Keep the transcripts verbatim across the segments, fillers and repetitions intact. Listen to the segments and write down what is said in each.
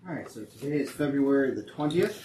All right, so today is February the twentieth,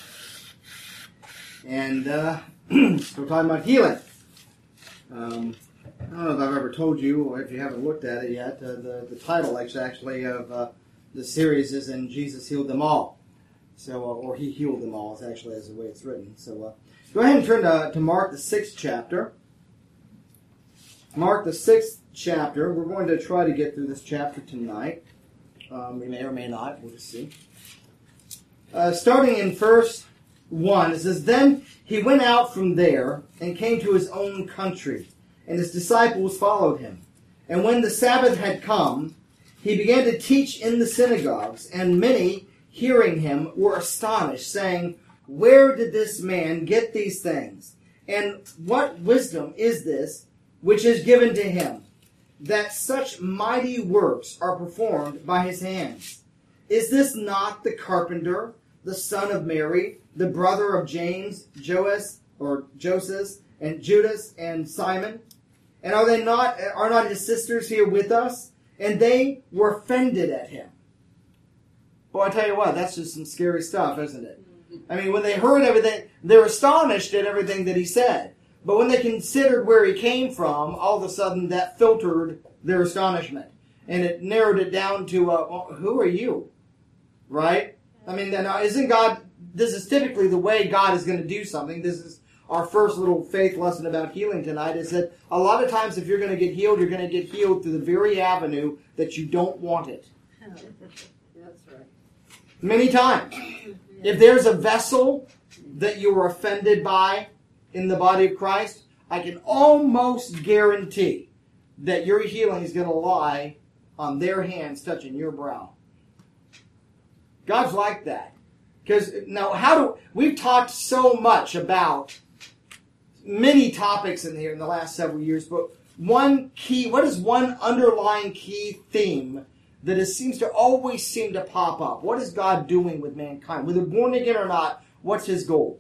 and uh, we're talking about healing. Um, I don't know if I've ever told you, or if you haven't looked at it yet, uh, the, the title actually of uh, the series is "And Jesus Healed Them All." So, uh, or He Healed Them All, is actually as the way it's written. So, uh, go ahead and turn to, to Mark, the sixth chapter. Mark, the sixth chapter. We're going to try to get through this chapter tonight. Um, we may or may not. We'll just see. Uh, starting in verse one, it says, "Then he went out from there and came to his own country, and his disciples followed him. And when the Sabbath had come, he began to teach in the synagogues, and many, hearing him, were astonished, saying, 'Where did this man get these things? And what wisdom is this which is given to him, that such mighty works are performed by his hands? Is this not the carpenter, the son of Mary, the brother of James, Joas, or Joseph, and Judas, and Simon? And are they not are not his sisters here with us?' And they were offended at him." Well, I tell you what, that's just some scary stuff, isn't it? I mean, when they heard everything, they were astonished at everything that he said. But when they considered where he came from, all of a sudden that filtered their astonishment. And it narrowed it down to, uh, well, who are you? Right? I mean, now, isn't God, this is typically the way God is going to do something. This is our first little faith lesson about healing tonight, is that a lot of times if you're going to get healed, you're going to get healed through the very avenue that you don't want it. That's right. Many times. If there's a vessel that you were offended by in the body of Christ, I can almost guarantee that your healing is going to lie on their hands touching your brow. God's like that. Because now, how do we've talked so much about many topics in here in the last several years, but one key, what is one underlying key theme that it seems to always seem to pop up? What is God doing with mankind? Whether born again or not, what's his goal?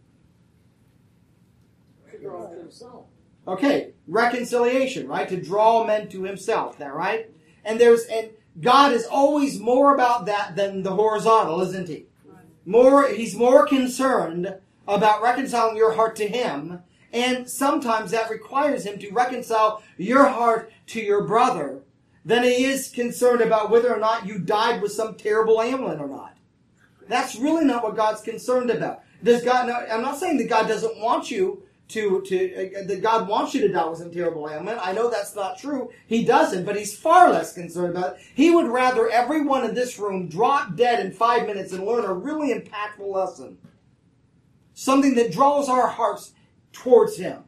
To draw to himself. Okay, reconciliation, right? To draw men to himself, that right? And there's and God is always more about that than the horizontal, isn't he? More, he's more concerned about reconciling your heart to him, and sometimes that requires him to reconcile your heart to your brother than he is concerned about whether or not you died with some terrible ailment or not. That's really not what God's concerned about. Does God? No, I'm not saying that God doesn't want you to, to uh, that God wants you to die with some terrible ailment. I know that's not true. He doesn't, but he's far less concerned about it. He would rather everyone in this room drop dead in five minutes and learn a really impactful lesson. Something that draws our hearts towards him.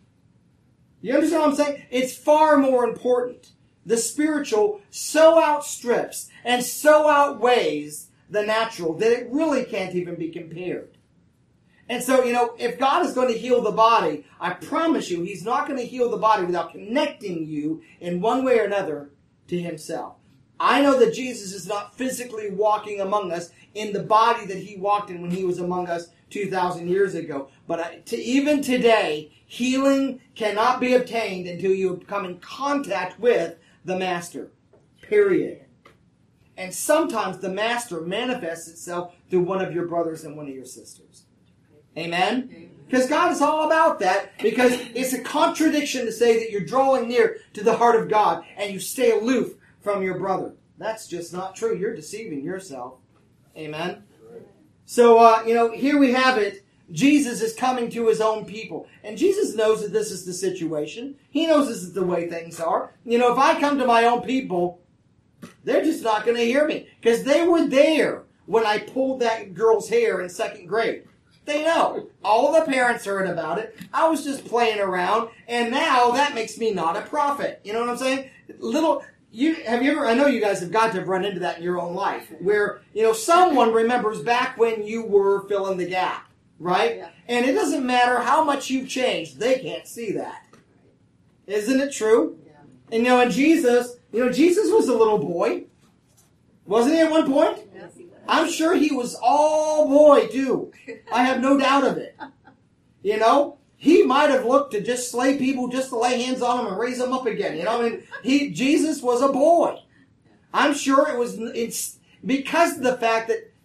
You understand what I'm saying? It's far more important. The spiritual so outstrips and so outweighs the natural that it really can't even be compared. And so, you know, if God is going to heal the body, I promise you, he's not going to heal the body without connecting you in one way or another to himself. I know that Jesus is not physically walking among us in the body that he walked in when he was among us two thousand years ago. But I, to, even today, healing cannot be obtained until you come in contact with the Master. Period. And sometimes the Master manifests itself through one of your brothers and one of your sisters. Amen? Because God is all about that, because it's a contradiction to say that you're drawing near to the heart of God and you stay aloof from your brother. That's just not true. You're deceiving yourself. Amen? So, uh, you know, here we have it. Jesus is coming to his own people. And Jesus knows that this is the situation. He knows this is the way things are. You know, if I come to my own people, they're just not going to hear me. Because they were there when I pulled that girl's hair in second grade. They know. All the parents heard about it. I was just playing around. And now that makes me not a prophet. You know what I'm saying? Little... You, have you ever, I know you guys have got to have run into that in your own life, where, you know, someone remembers back when you were filling the gap, right? Yeah. And it doesn't matter how much you've changed, they can't see that. Isn't it true? Yeah. And, you know, and Jesus, you know, Jesus was a little boy. Wasn't he at one point? Yes, he was. I'm sure he was all boy, too. I have no doubt of it. You know? He might have looked to just slay people just to lay hands on them and raise them up again. You know, I mean, he Jesus was a boy. I'm sure it was it's because of the fact that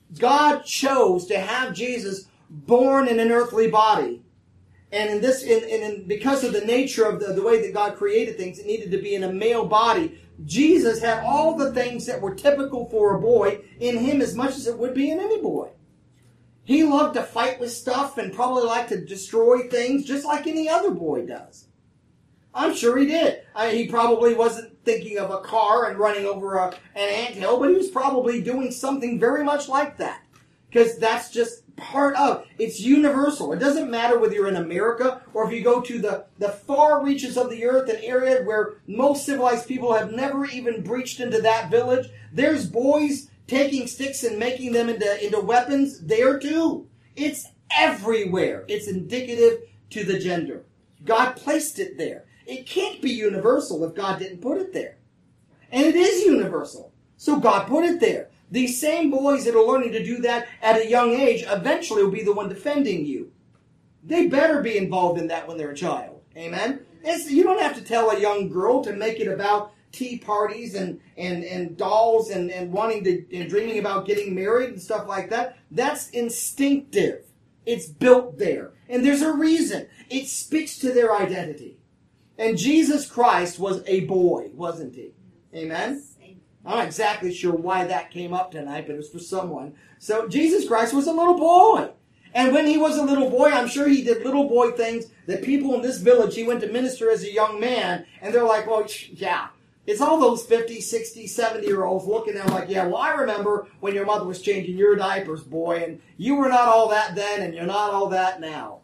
God chose to have Jesus born in an earthly body. And in this, in, in, in because of the nature of the, the way that God created things, it needed to be in a male body. Jesus had all the things that were typical for a boy in him as much as it would be in any boy. He loved to fight with stuff and probably liked to destroy things just like any other boy does. I'm sure he did. I, he probably wasn't thinking of a car and running over a, an anthill, but he was probably doing something very much like that. Because that's just part of, it's universal. It doesn't matter whether you're in America or if you go to the, the far reaches of the earth, an area where most civilized people have never even breached into that village. There's boys taking sticks and making them into, into weapons there too. It's everywhere. It's indicative to the gender. God placed it there. It can't be universal if God didn't put it there. And it is universal. So God put it there. These same boys that are learning to do that at a young age eventually will be the one defending you. They better be involved in that when they're a child. Amen? It's, you don't have to tell a young girl to make it about tea parties and, and, and dolls and, and wanting to and dreaming about getting married and stuff like that. That's instinctive. It's built there. And there's a reason. It speaks to their identity. And Jesus Christ was a boy, wasn't he? Amen? I'm not exactly sure why that came up tonight, but it was for someone. So Jesus Christ was a little boy. And when he was a little boy, I'm sure he did little boy things that people in this village, he went to minister as a young man, and they're like, well, yeah. It's all those fifty, sixty, seventy-year-olds looking at him like, yeah, well, I remember when your mother was changing your diapers, boy, and you were not all that then, and you're not all that now.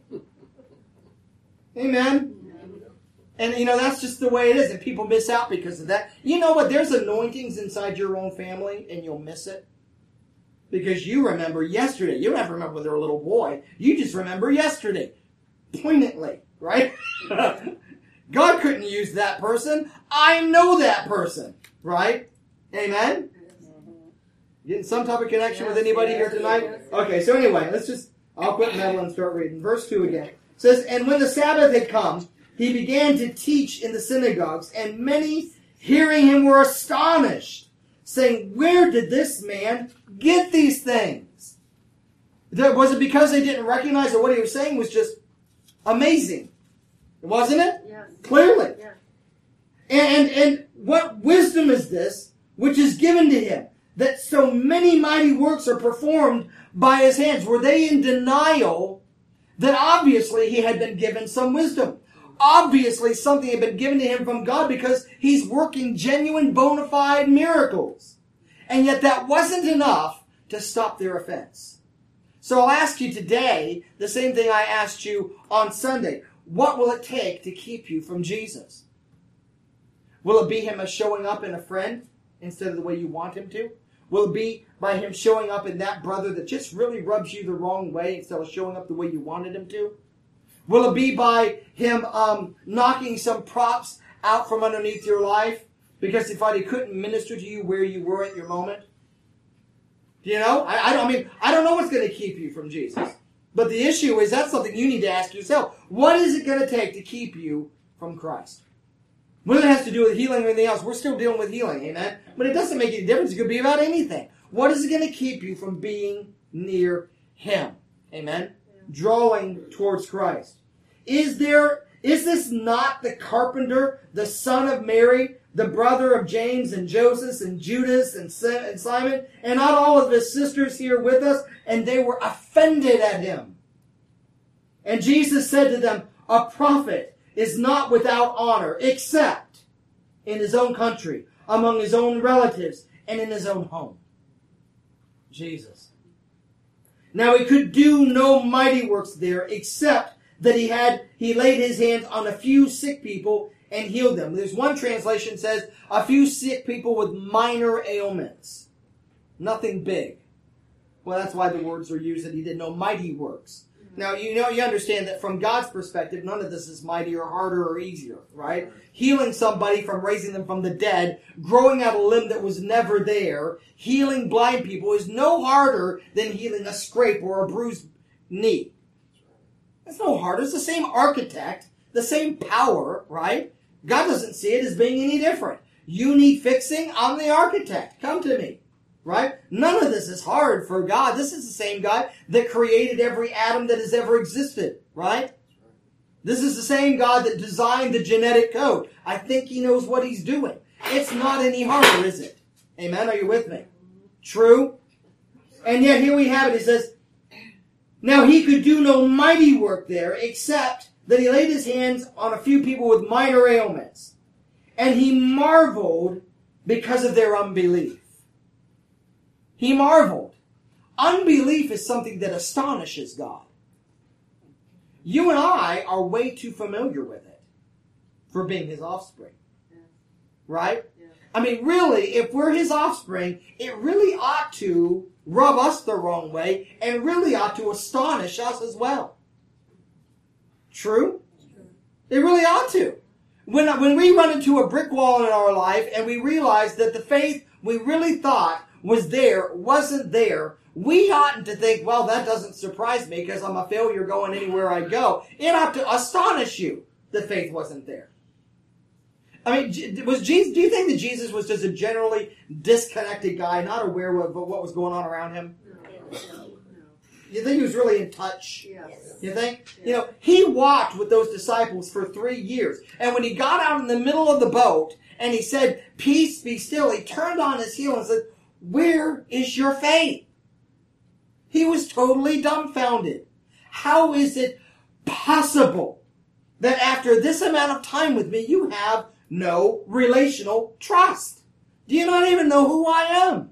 Amen? And, you know, that's just the way it is, and people miss out because of that. You know what? There's anointings inside your own family, and you'll miss it. Because you remember yesterday. You don't have to remember when they were a little boy. You just remember yesterday. Poignantly, right? God couldn't use that person. I know that person, right? Amen? Getting some type of connection Yes, with anybody yes, here tonight? yes. Okay, so anyway, let's just, I'll quit meddling and start reading. Verse two again. It says, and when the Sabbath had come, he began to teach in the synagogues, and many hearing him were astonished, saying, where did this man get these things? Was it because they didn't recognize that what he was saying was just amazing? Wasn't it? Yes. Clearly. Yes. And, and what wisdom is this which is given to him, that so many mighty works are performed by his hands? Were they in denial that obviously he had been given some wisdom? Obviously something had been given to him from God because he's working genuine bona fide miracles. And yet that wasn't enough to stop their offense. So I'll ask you today the same thing I asked you on Sunday. What will it take to keep you from Jesus? Will it be him as showing up in a friend instead of the way you want him to? Will it be by him showing up in that brother that just really rubs you the wrong way instead of showing up the way you wanted him to? Will it be by him um, knocking some props out from underneath your life because he thought he couldn't minister to you where you were at your moment? Do you know? I, I, don't, I mean, I don't know what's going to keep you from Jesus. But the issue is that's something you need to ask yourself. What is it going to take to keep you from Christ? Whether it has to do with healing or anything else, we're still dealing with healing, amen? But it doesn't make any difference. It could be about anything. What is it going to keep you from being near him? Amen? Drawing towards Christ. Is there, is this not the carpenter, the son of Mary, the brother of James and Joseph and Judas and Simon, and not all of his sisters here with us? And they were offended at him. And Jesus said to them, a prophet is not without honor, except in his own country, among his own relatives, and in his own home. Jesus. Now he could do no mighty works there, except that he had he laid his hands on a few sick people and healed them. There's one translation that says a few sick people with minor ailments. Nothing big. Well, that's why the words are used that he did no mighty works. Now, you know, you understand that from God's perspective, none of this is mightier, harder, or easier, right? Healing somebody from raising them from the dead, growing out a limb that was never there, healing blind people is no harder than healing a scrape or a bruised knee. It's no harder. It's the same architect, the same power, right? God doesn't see it as being any different. You need fixing, I'm the architect. Come to me, Right? None of this is hard for God. This is the same God that created every atom that has ever existed. Right? This is the same God that designed the genetic code. I think He knows what He's doing. It's not any harder, is it? Amen? Are you with me? True? And yet here we have it. It says, now He could do no mighty work there, except that He laid His hands on a few people with minor ailments. And He marveled because of their unbelief. He marveled. Unbelief is something that astonishes God. You and I are way too familiar with it for being His offspring. Yeah. Right? Yeah. I mean, really, if we're His offspring, it really ought to rub us the wrong way and really ought to astonish us as well. True? It really ought to. When, when we run into a brick wall in our life and we realize that the faith we really thought was there wasn't there, we oughtn't to think, well, that doesn't surprise me because I'm a failure going anywhere I go. It ought to astonish you that faith wasn't there. I mean, was Jesus? Do you think that Jesus was just a generally disconnected guy, not aware of what was going on around him? No, no, no. You think He was really in touch? Yes. You think? Yes. You know, He walked with those disciples for three years. And when He got out in the middle of the boat and He said, peace, be still, He turned on His heel and said, where is your faith? He was totally dumbfounded. How is it possible that after this amount of time with me, you have no relational trust? Do you not even know who I am?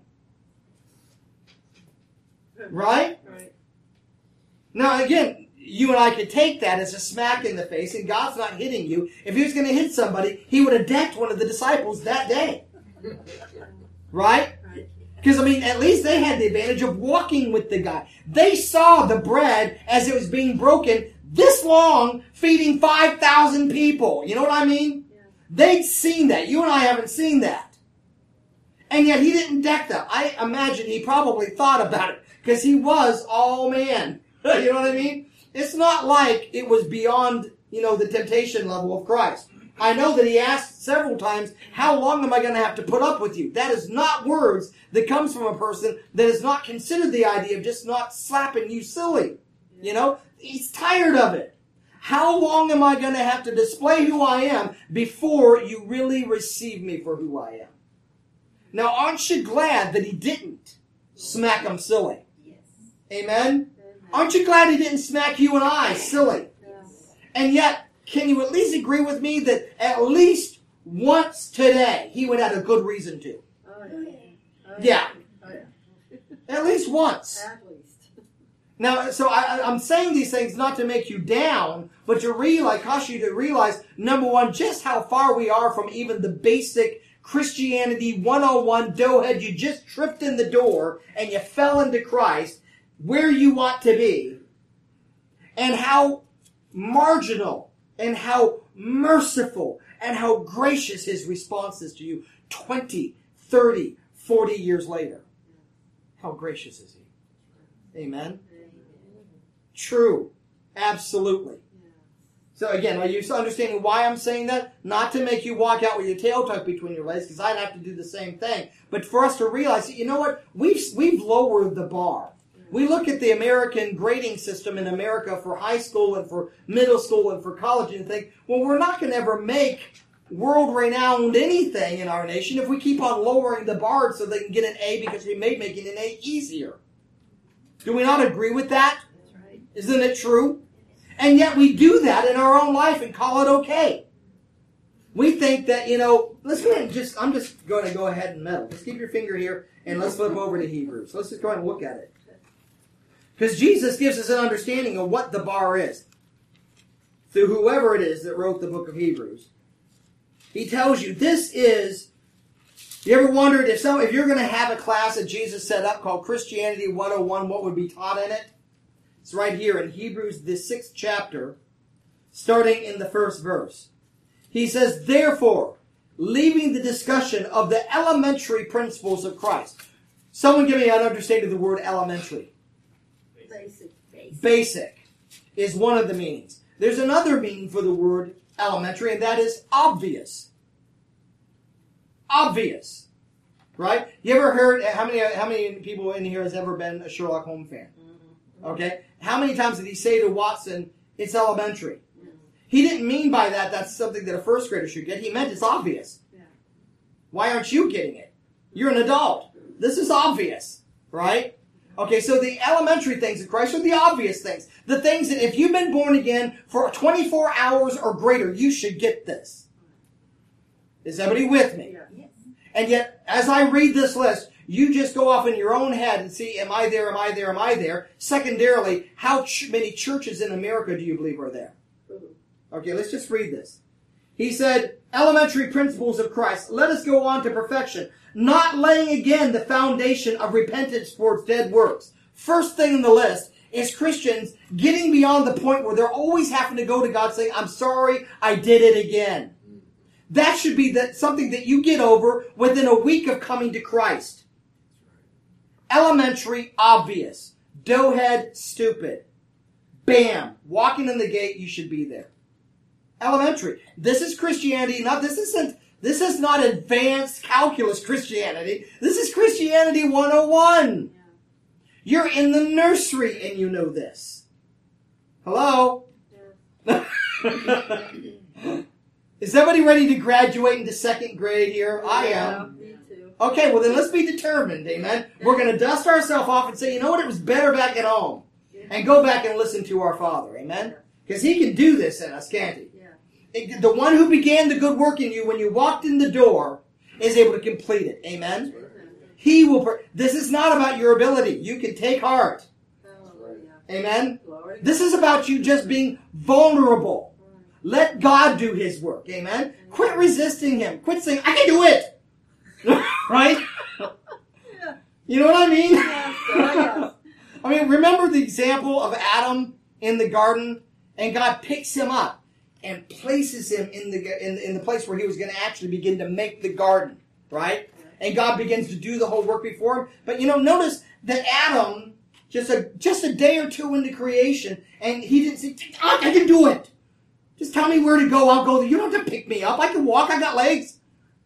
Right? Right. Now, again, you and I could take that as a smack in the face, and God's not hitting you. If He was going to hit somebody, He would have decked one of the disciples that day. Right? Right. Because, I mean, at least they had the advantage of walking with the guy. They saw the bread as it was being broken this long, feeding five thousand people. You know what I mean? Yeah. They'd seen that. You and I haven't seen that. And yet He didn't deck them. I imagine He probably thought about it because He was all man. You know what I mean? It's not like it was beyond, you know, the temptation level of Christ. I know that He asked several times, how long am I going to have to put up with you? That is not words that comes from a person that has not considered the idea of just not slapping you silly. You know? He's tired of it. How long am I going to have to display who I am before you really receive me for who I am? Now, aren't you glad that He didn't smack them silly? Yes. Amen? Aren't you glad He didn't smack you and I silly? Yes. And yet, can you at least agree with me that at least once today He would have a good reason to? Oh, yeah. Oh, Yeah. Oh, yeah. At least once. At least. Now, so I, I'm saying these things not to make you down, but to realize, cause you to realize, number one, just how far we are from even the basic Christianity one oh one doughhead. You just tripped in the door and you fell into Christ, where you want to be, and how marginal and how merciful and how gracious His response is to you twenty, thirty, forty years later. How gracious is He? Amen? True. Absolutely. So again, are you understanding why I'm saying that? Not to make you walk out with your tail tucked between your legs, because I'd have to do the same thing. But for us to realize, you know what? We've, we've lowered the bar. We look at the American grading system in America for high school and for middle school and for college and think, well, we're not going to ever make world-renowned anything in our nation if we keep on lowering the bar so they can get an A because we may make an A easier. Do we not agree with that? That's right. Isn't it true? And yet we do that in our own life and call it okay. We think that, you know, let's go ahead and just, I'm just going to go ahead and meddle. Just keep your finger here and let's flip over to Hebrews. Let's just go ahead and look at it. Because Jesus gives us an understanding of what the bar is. Through whoever it is that wrote the book of Hebrews. He tells you this is, you ever wondered if some, if you're going to have a class that Jesus set up called Christianity one oh one, what would be taught in it? It's right here in Hebrews, the sixth chapter, starting in the first verse. He says, therefore, leaving the discussion of the elementary principles of Christ. Someone give me an understanding of the word elementary. Basic. Basic. Basic is one of the meanings. There's another meaning for the word elementary, and that is obvious. Obvious. Right? You ever heard, how many how many people in here has ever been a Sherlock Holmes fan? Okay? How many times did he say to Watson, it's elementary? He didn't mean by that that's something that a first grader should get. He meant it's obvious. Why aren't you getting it? You're an adult. This is obvious. Right? Okay, so the elementary things of Christ are the obvious things. The things that if you've been born again for twenty-four hours or greater, you should get this. Is everybody with me? Yes. And yet, as I read this list, you just go off in your own head and see, am I there, am I there, am I there? Secondarily, how ch- many churches in America do you believe are there? Okay, let's just read this. He said, elementary principles of Christ. Let us go on to perfection, not laying again the foundation of repentance towards dead works. First thing in the list is Christians getting beyond the point where they're always having to go to God saying, I'm sorry, I did it again. That should be that something that you get over within a week of coming to Christ. Elementary, obvious. Doughhead, stupid. Bam. Walking in the gate, you should be there. Elementary. This is Christianity. Not this isn't this is not advanced calculus Christianity. This is Christianity one oh one. Yeah. You're in the nursery and you know this. Hello? Yeah. Is everybody ready to graduate into second grade here? Yeah, I am. Me too. Okay, well then let's be determined, amen? Yeah. We're going to dust ourselves off and say, you know what, it was better back at home. Yeah. And go back and listen to our Father, amen? Because He can do this in us, can't He? Yeah. The one who began the good work in you when you walked in the door is able to complete it, amen? Amen. He will. Per- this is not about your ability. You can take heart. Hallelujah. Amen? Glory. This is about you just being vulnerable. Let God do His work. Amen? Quit resisting Him. Quit saying, I can do it. Right? You know what I mean? I mean, remember the example of Adam in the garden? And God picks him up and places him in the, in, in the place where he was going to actually begin to make the garden. Right? And God begins to do the whole work before him. But, you know, notice that Adam, just a, just a day or two into creation, and he didn't say, I can do it. Just tell me where to go, I'll go there. You don't have to pick me up. I can walk, I got legs.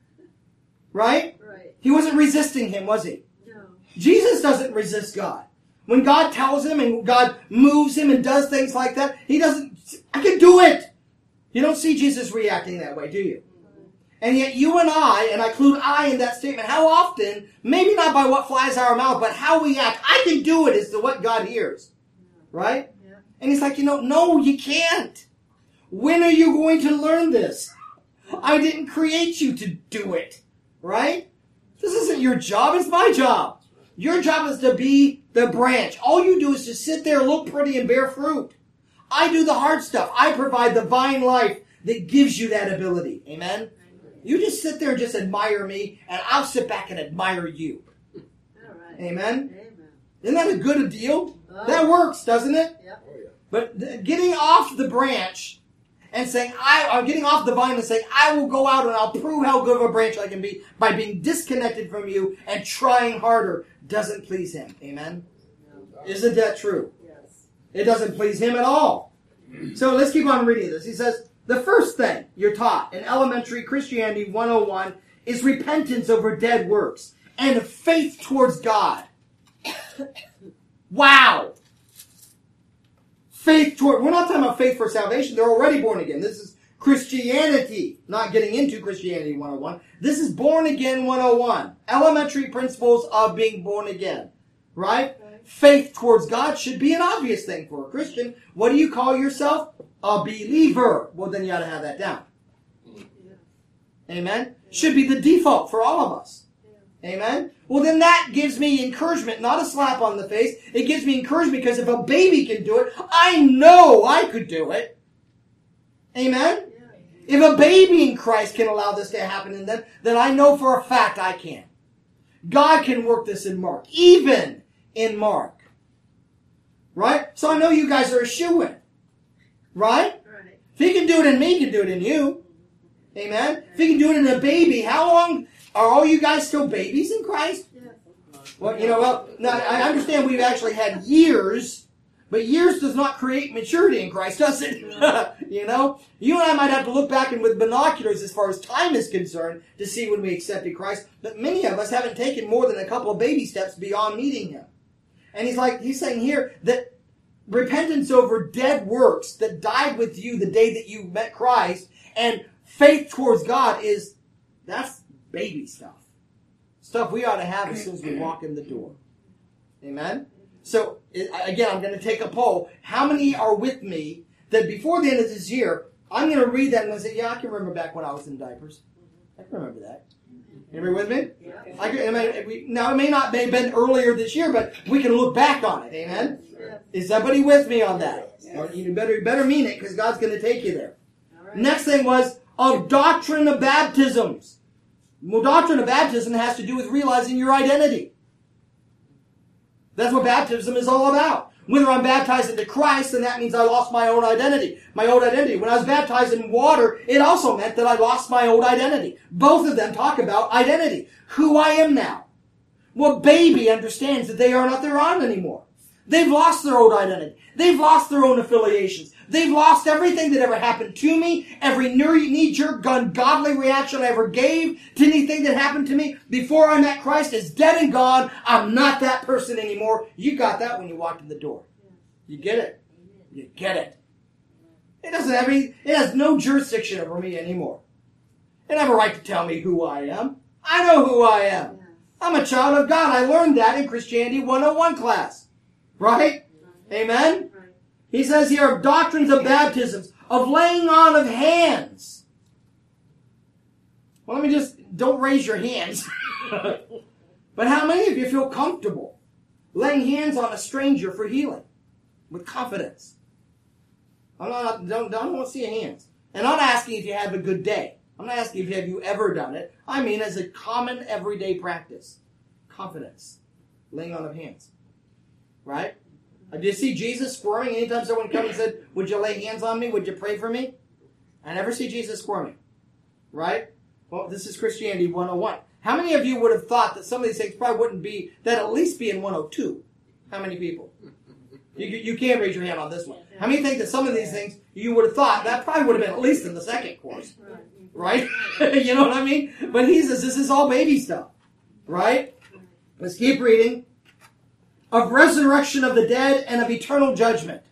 Right? Right. He wasn't resisting him, was he? No. Jesus doesn't resist God. When God tells him and God moves him and does things like that, he doesn't, I can do it. You don't see Jesus reacting that way, do you? And yet you and I, and I include I in that statement, how often, maybe not by what flies out of our mouth, but how we act, I can do it is the what God hears. Right? Yeah. And he's like, you know, no, you can't. When are you going to learn this? I didn't create you to do it. Right? This isn't your job, it's my job. Your job is to be the branch. All you do is just sit there, look pretty, and bear fruit. I do the hard stuff. I provide the vine life that gives you that ability. Amen? You just sit there and just admire me, and I'll sit back and admire you. All right. Amen? Amen. Isn't that a good deal? Oh. That works, doesn't it? Yep. Oh, yeah. But th- getting off the branch and saying, I, I'm getting off the vine and saying, I will go out and I'll prove how good of a branch I can be by being disconnected from you and trying harder doesn't please Him. Amen? No. Isn't that true? Yes. It doesn't please Him at all. So let's keep on reading this. He says, the first thing you're taught in elementary Christianity one oh one is repentance over dead works and faith towards God. Wow! Faith toward, we're not talking about faith for salvation. They're already born again. This is Christianity, not getting into Christianity one oh one. This is born again one oh one. Elementary principles of being born again. Right? Faith towards God should be an obvious thing for a Christian. What do you call yourself? A believer. Well, then you ought to have that down. Amen? Should be the default for all of us. Amen? Well, then that gives me encouragement, not a slap on the face. It gives me encouragement because if a baby can do it, I know I could do it. Amen? If a baby in Christ can allow this to happen in them, then I know for a fact I can. God can work this in Mark, even in Mark. Right? So I know you guys are a shoo-in. Right? Right? If He can do it in me, He can do it in you. Amen? If He can do it in a baby, how long are all you guys still babies in Christ? Yeah. Well, you know, well, now I understand we've actually had years But years does not create maturity in Christ, does it? You know? You and I might have to look back and with binoculars as far as time is concerned to see when we accepted Christ. But many of us haven't taken more than a couple of baby steps beyond meeting Him. And he's like, he's saying here that repentance over dead works that died with you the day that you met Christ and faith towards God is, that's baby stuff. Stuff we ought to have as soon as we walk in the door. Amen? So, again, I'm going to take a poll. How many are with me that before the end of this year, I'm going to read that and I'm going to say, yeah, I can remember back when I was in diapers. I can remember that. Everybody with me? Yeah. I can, I mean, we, now, it may not have been earlier this year, but we can look back on it. Amen? Yeah. Is somebody with me on that? Yes. Or you better, you better mean it because God's going to take you there. All right. Next thing was of doctrine of baptisms. Well, doctrine of baptism has to do with realizing your identity. That's what baptism is all about. Whether I'm baptized into Christ, then that means I lost my own identity. My old identity. When I was baptized in water, it also meant that I lost my old identity. Both of them talk about identity. Who I am now. Well, baby understands that they are not their own anymore. They've lost their old identity. They've lost their own affiliations. They've lost everything that ever happened to me. Every knee-jerk, ungodly reaction I ever gave to anything that happened to me before I met Christ is dead and gone. I'm not that person anymore. You got that when you walked in the door. You get it. You get it. It doesn't have any, it has no jurisdiction over me anymore. It doesn't have a right to tell me who I am. I know who I am. I'm a child of God. I learned that in Christianity one oh one class. Right? Amen? He says here of doctrines of baptisms, of laying on of hands. Well, let me just, don't raise your hands. But how many of you feel comfortable laying hands on a stranger for healing with confidence? I'm not, don't, don't want to see your hands. And I'm not asking if you have a good day. I'm not asking if you have you ever done it. I mean as a common everyday practice. Confidence. Laying on of hands. Right? Did you see Jesus squirming anytime someone comes and said, would you lay hands on me? Would you pray for me? I never see Jesus squirming. Right? Well, this is Christianity one oh one. How many of you would have thought that some of these things probably wouldn't be, that at least be in one oh two? How many people? You, you can't raise your hand on this one. How many think that some of these things you would have thought that probably would have been at least in the second course? Right? You know what I mean? But he says this is all baby stuff. Right? Let's keep reading. Of resurrection of the dead and of eternal judgment.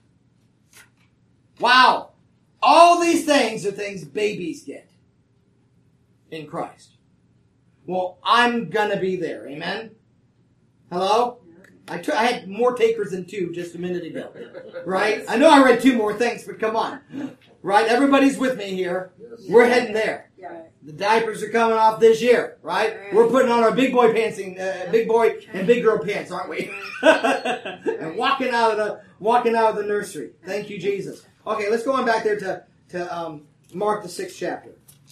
Wow. All these things are things babies get in Christ. Well, I'm going to be there. Amen? Hello? I, t- I had more takers than two just a minute ago. Right? I know I read two more things, but come on. Right? Everybody's with me here. We're heading there. The diapers are coming off this year, right? We're putting on our big boy pants, and, uh, big boy and big girl pants, aren't we? And walking out of the walking out of the nursery. Thank you, Jesus. Okay, let's go on back there to to um, Mark the sixth chapter.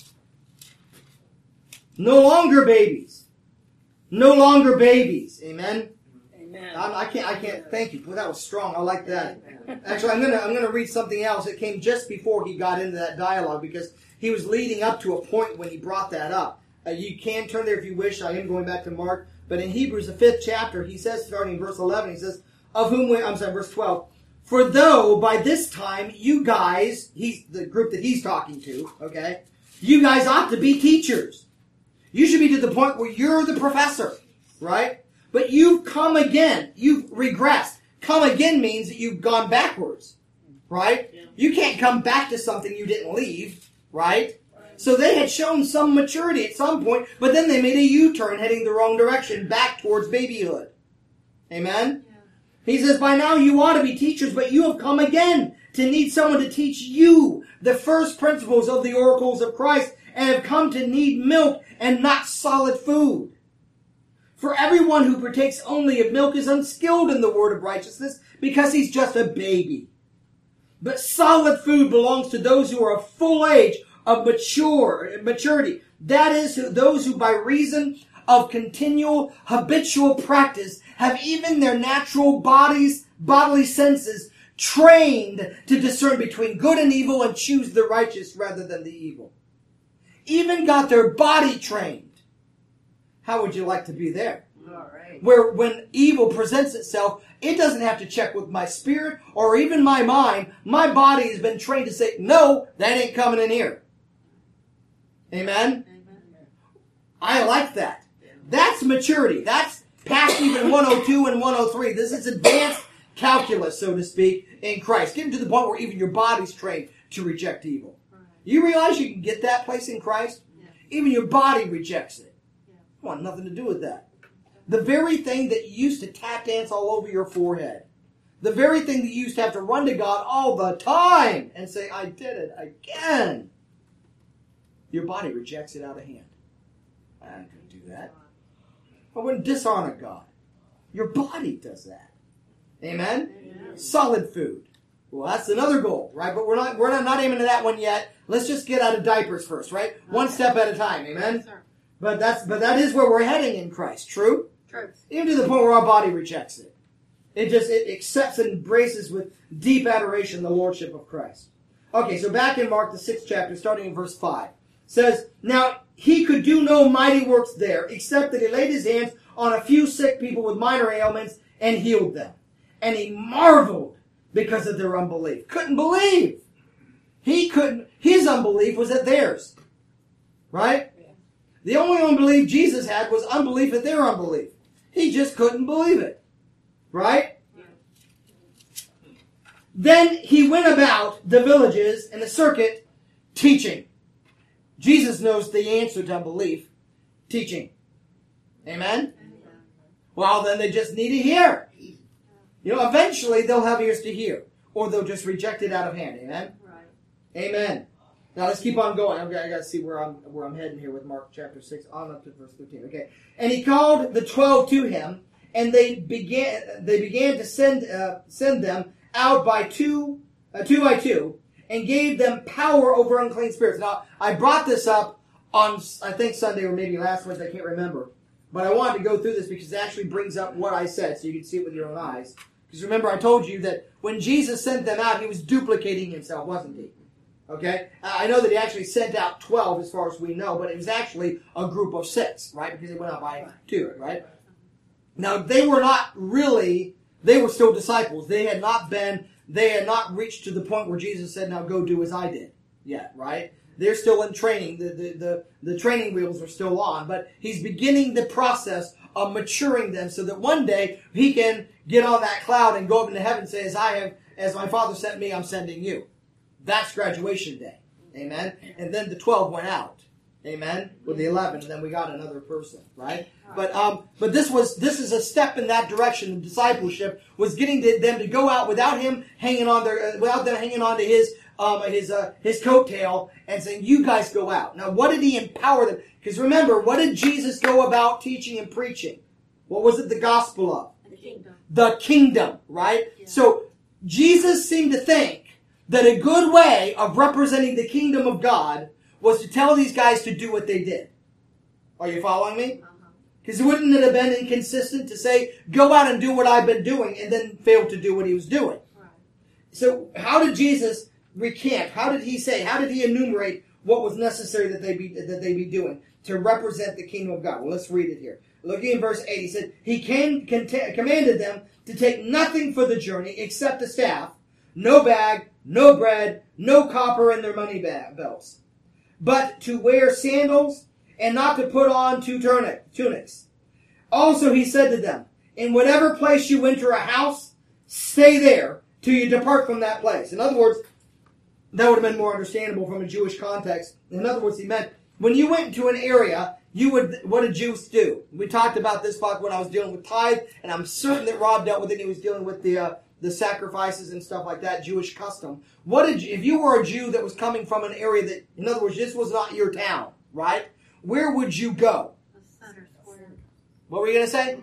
No longer babies, no longer babies. Amen. Amen. I'm, I can't. I can't. Thank you. Well, that was strong. I like that. Actually, I'm gonna I'm gonna read something else that came just before he got into that dialogue because he was leading up to a point when he brought that up. Uh, you can turn there if you wish. I am going back to Mark. But in Hebrews, the fifth chapter, he says, starting in verse eleven, he says, of whom we, I'm sorry, verse twelve, for though by this time you guys, he's the group that he's talking to, okay, you guys ought to be teachers. You should be to the point where you're the professor, right? But you've come again. You've regressed. Come again means that you've gone backwards, right? Yeah. You can't come back to something you didn't leave, right? So they had shown some maturity at some point, but then they made a U-turn heading the wrong direction, back towards babyhood. Amen? Yeah. He says, by now you ought to be teachers, but you have come again to need someone to teach you the first principles of the oracles of Christ, and have come to need milk and not solid food. For everyone who partakes only of milk is unskilled in the word of righteousness, because he's just a baby. But solid food belongs to those who are of full age, of mature maturity. That is, those who by reason of continual habitual practice have even their natural bodies, bodily senses trained to discern between good and evil and choose the righteous rather than the evil. Even got their body trained. How would you like to be there? All right. Where when evil presents itself, it doesn't have to check with my spirit or even my mind. My body has been trained to say, no, that ain't coming in here. Amen? Amen. I like that. That's maturity. That's past even one oh two and one oh three. This is advanced calculus, so to speak, in Christ. Getting to the point where even your body's trained to reject evil. Right. You realize you can get that place in Christ? Yeah. Even your body rejects it. Yeah. I want nothing to do with that. The very thing that you used to tap dance all over your forehead. The very thing that you used to have to run to God all the time and say, I did it again. Your body rejects it out of hand. I couldn't do that. I wouldn't dishonor God. Your body does that. Amen? Amen. Solid food. Well, that's another goal, right? But we're not we're not, not aiming at that one yet. Let's just get out of diapers first, right? One step at a time. Amen? Yes, sir. But that's but that is where we're heading in Christ. True? Truth. Even to the point where our body rejects it. It just it accepts and embraces with deep adoration the lordship of Christ. Okay, so back in Mark the sixth chapter, starting in verse five, says, now he could do no mighty works there, except that he laid his hands on a few sick people with minor ailments and healed them. And he marveled because of their unbelief. Couldn't believe. He couldn't. His unbelief was at theirs. Right? Yeah. The only unbelief Jesus had was unbelief at their unbelief. He just couldn't believe it. Right? Yeah. Then he went about the villages and the circuit teaching. Jesus knows the answer to unbelief. Teaching. Amen? Well, then they just need to hear. You know, eventually they'll have ears to hear. Or they'll just reject it out of hand. Amen? Right. Amen. Now let's keep on going. I've got, I got to see where I'm where I'm heading here with Mark chapter six on up to verse fifteen. Okay. And he called the twelve to him, and they began they began to send uh, send them out by two uh, two by two, and gave them power over unclean spirits. Now I brought this up on I think Sunday or maybe last Wednesday. I can't remember, but I wanted to go through this because it actually brings up what I said, so you can see it with your own eyes. Because remember, I told you that when Jesus sent them out, he was duplicating himself, wasn't he? Okay? I know that he actually sent out twelve as far as we know, but it was actually a group of six, right? Because it went out by two, right? Now, they were not really, they were still disciples. They had not been, they had not reached to the point where Jesus said, now go do as I did yet, right? They're still in training. The, the, the, the training wheels are still on. But he's beginning the process of maturing them so that one day he can get on that cloud and go up into heaven and say, as I have, as my Father sent me, I'm sending you. That's graduation day. Amen? And then the twelve went out. Amen? With the eleven, and then we got another person, right? But um, but this was this is a step in that direction. The discipleship was getting to, them to go out without him hanging on their, uh, without them hanging on to his um his uh, his coattail and saying, "You guys go out." Now, what did he empower them? Because remember, what did Jesus go about teaching and preaching? What was it the gospel of? The kingdom. The kingdom, right? Yeah. So Jesus seemed to think that a good way of representing the kingdom of God was to tell these guys to do what they did. Are you following me? Uh-huh. Because wouldn't it have been inconsistent to say, go out and do what I've been doing, and then fail to do what he was doing? Right. So how did Jesus recant? How did he say? How did he enumerate what was necessary that they be that they be doing to represent the kingdom of God? Well, let's read it here. Looking in verse eight, he said, he came, cont- commanded them to take nothing for the journey except a staff, no bag, no bread, no copper in their money belts, but to wear sandals and not to put on two tunic, tunics. Also he said to them, in whatever place you enter a house, stay there till you depart from that place. In other words, that would have been more understandable from a Jewish context. In other words, he meant when you went to an area, you would, what did Jews do? We talked about this back when I was dealing with tithe, and I'm certain that Rob dealt with it. He was dealing with the uh, the sacrifices and stuff like that, Jewish custom. What did you, if you were a Jew that was coming from an area that, in other words, this was not your town, right? Where would you go? The center square. What were you going to say?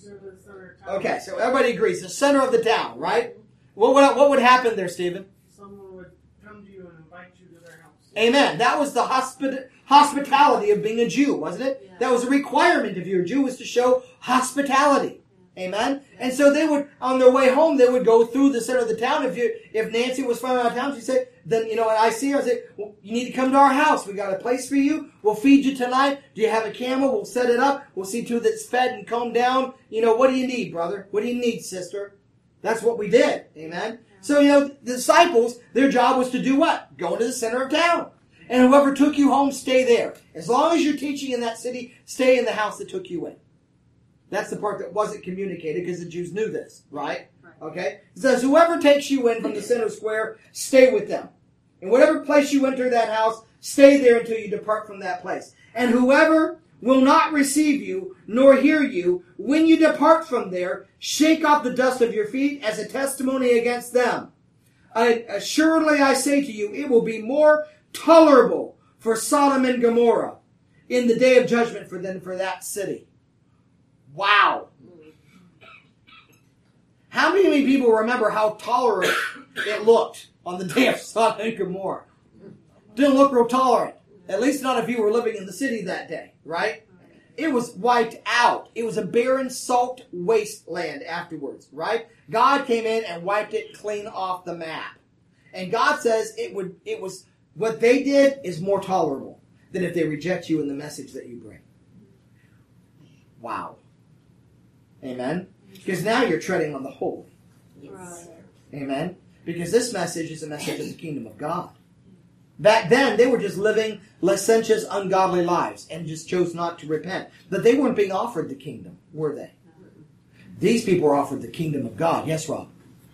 Okay, so everybody agrees. The center of the town, right? What would, what would happen there, Stephen? Someone would come to you and invite you to their house. Amen. That was the hospi- hospitality of being a Jew, wasn't it? Yeah. That was a requirement if you're a Jew, was to show hospitality. Amen? And so they would, on their way home, they would go through the center of the town. If you, if Nancy was from out of town, she'd say, then, you know, and I see her, I say, well, you need to come to our house. We got a place for you. We'll feed you tonight. Do you have a camel? We'll set it up. We'll see to it that's fed and combed down. You know, what do you need, brother? What do you need, sister? That's what we did. Amen? So, you know, the disciples, their job was to do what? Go into the center of town. And whoever took you home, stay there. As long as you're teaching in that city, stay in the house that took you in. That's the part that wasn't communicated because the Jews knew this, right? Okay? It says, whoever takes you in from the center square, stay with them. In whatever place you enter that house, stay there until you depart from that place. And whoever will not receive you, nor hear you, when you depart from there, shake off the dust of your feet as a testimony against them. I, assuredly I say to you, it will be more tolerable for Sodom and Gomorrah in the day of judgment for than for that city. Wow. How many people remember how tolerant it looked on the day of Sodom and Gomorrah? Didn't look real tolerant. At least not if you were living in the city that day, right? It was wiped out. It was a barren, salt wasteland afterwards, right? God came in and wiped it clean off the map. And God says it would. It was what they did is more tolerable than if they reject you in the message that you bring. Wow. Amen? Because now you're treading on the holy. Yes. Amen? Because this message is a message of the kingdom of God. Back then, they were just living licentious, ungodly lives and just chose not to repent. But they weren't being offered the kingdom, were they? These people were offered the kingdom of God. Yes, Rob?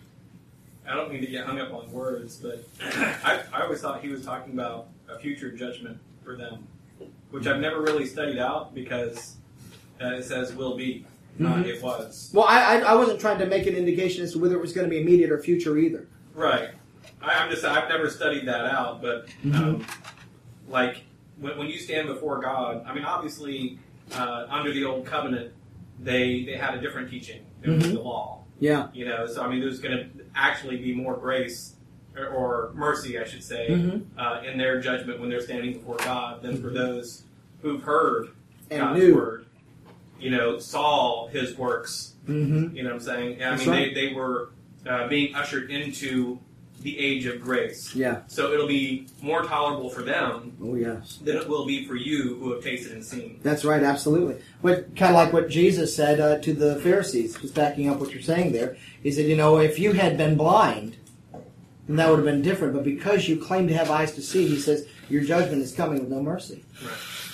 I don't mean to get hung up on words, but I, I always thought he was talking about a future judgment for them, which I've never really studied out because uh, it says will be. Not it was. Well, I, I I wasn't trying to make an indication as to whether it was going to be immediate or future either. Right. I, I'm just I've never studied that out, but um, Mhm. like when, when you stand before God, I mean, obviously uh, under the old covenant, they they had a different teaching. It was Mhm. the law. Yeah. You know, so I mean, there's going to actually be more grace or, or mercy, I should say, Mhm. uh, in their judgment when they're standing before God than for those who've heard And God's knew. word. You know, saw His works. Mm-hmm. You know what I'm saying? And I That's mean, right. they, they were uh, being ushered into the age of grace. Yeah. So it'll be more tolerable for them Oh, yes. than it will be for you who have tasted and seen. That's right, absolutely. But kind of like what Jesus said uh, to the Pharisees, just backing up what you're saying there, he said, you know, if you had been blind, then that would have been different. But because you claim to have eyes to see, he says, your judgment is coming with no mercy. Right.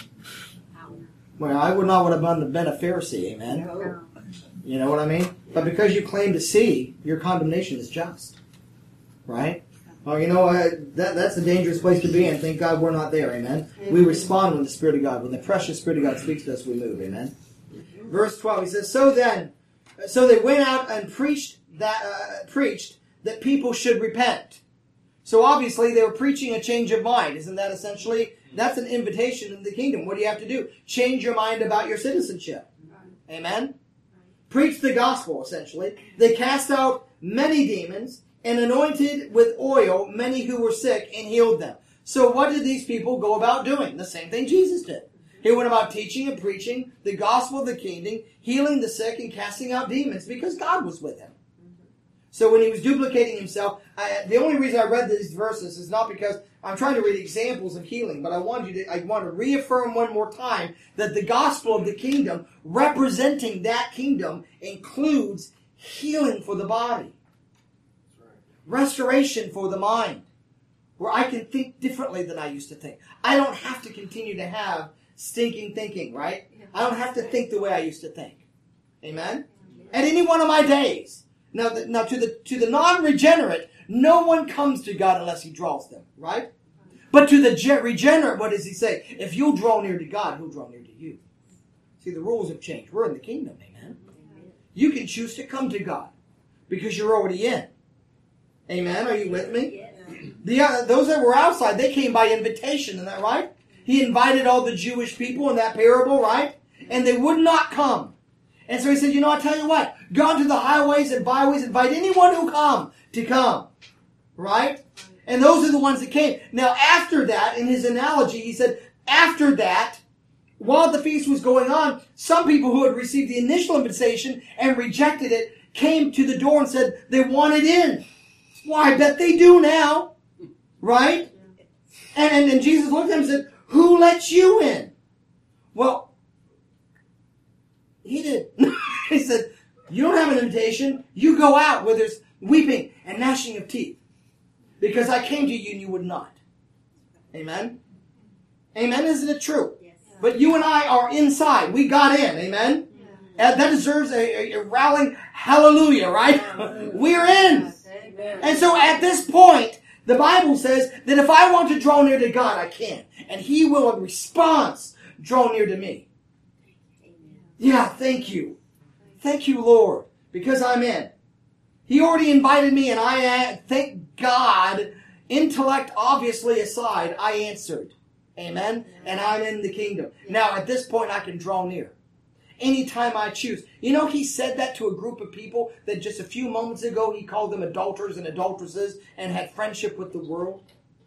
Well, I would not would have been been a Pharisee, amen? No. You know what I mean? But because you claim to see, your condemnation is just. Right? Well, you know, uh, that that's a dangerous place to be in. Thank God we're not there, amen? We respond when the Spirit of God, when the precious Spirit of God speaks to us, we move, amen? Verse twelve, he says, So then, so they went out and preached that, uh, preached that people should repent. So obviously they were preaching a change of mind. Isn't that essentially, that's an invitation in the kingdom. What do you have to do? Change your mind about your citizenship. Amen? Preach the gospel, essentially. They cast out many demons and anointed with oil many who were sick and healed them. So what did these people go about doing? The same thing Jesus did. He went about teaching and preaching the gospel of the kingdom, healing the sick and casting out demons because God was with him. So when he was duplicating himself, I, the only reason I read these verses is not because I'm trying to read examples of healing, but I want you to, I want to reaffirm one more time that the gospel of the kingdom, representing that kingdom, includes healing for the body, restoration for the mind, where I can think differently than I used to think. I don't have to continue to have stinking thinking, right? I don't have to think the way I used to think. Amen? At any one of my days. Now, the, now to the to the non-regenerate, no one comes to God unless he draws them, right? But to the ge- regenerate, what does he say? If you'll draw near to God, he'll draw near to you. See, the rules have changed. We're in the kingdom, amen? You can choose to come to God because you're already in. Amen? Are you with me? The uh, those that were outside, they came by invitation, isn't that right? He invited all the Jewish people in that parable, right? And they would not come. And so he said, you know, I tell you what, go into the highways and byways, invite anyone who come to come. Right? And those are the ones that came. Now, after that, in his analogy, he said, after that, while the feast was going on, some people who had received the initial invitation and rejected it came to the door and said they wanted in. Well, I bet they do now. Right? And, and, and Jesus looked at him and said, who let you in? Well, he did. He said, you don't have an invitation. You go out where there's weeping and gnashing of teeth. Because I came to you and you would not. Amen? Amen? Isn't it true? Yes. But you and I are inside. We got in. Amen? Yeah. And that deserves a, a, a rallying hallelujah, right? We're in. Amen. And so at this point, the Bible says that if I want to draw near to God, I can. And He will, in response, draw near to me. Amen. Yeah, thank you. Thank you, Lord, because I'm in. He already invited me, and I, thank God, intellect obviously aside, I answered. Amen? And I'm in the kingdom. Now, at this point, I can draw near. Anytime I choose. You know, He said that to a group of people that just a few moments ago He called them adulterers and adulteresses and had friendship with the world.